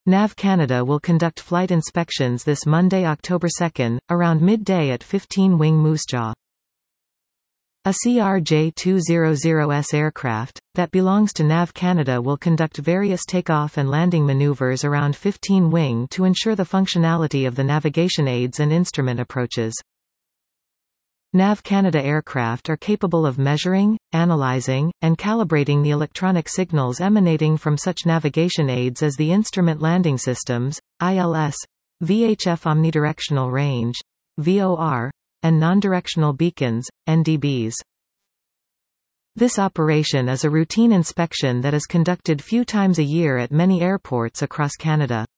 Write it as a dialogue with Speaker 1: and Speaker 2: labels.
Speaker 1: NAV Canada will conduct flight inspections this Monday, October 2, around midday at 15 Wing Moose Jaw. A CRJ-200S aircraft, that belongs to NAV Canada, will conduct various takeoff and landing maneuvers around 15 Wing to ensure the functionality of the navigation aids and instrument approaches. NAV Canada aircraft are capable of measuring, analyzing, and calibrating the electronic signals emanating from such navigation aids as the Instrument Landing Systems, ILS, VHF Omnidirectional Range, VOR, and Non-Directional Beacons, NDBs. This operation is a routine inspection that is conducted few times a year at many airports across Canada.